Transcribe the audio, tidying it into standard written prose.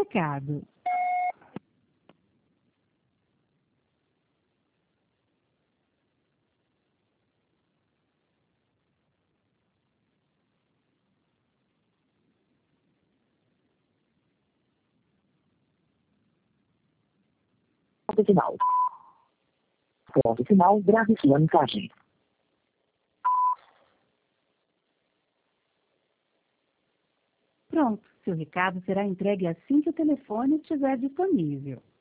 recado. Ponto final. Ponto final, grave sua mensagem. Pronto, seu recado será entregue assim que o telefone estiver disponível.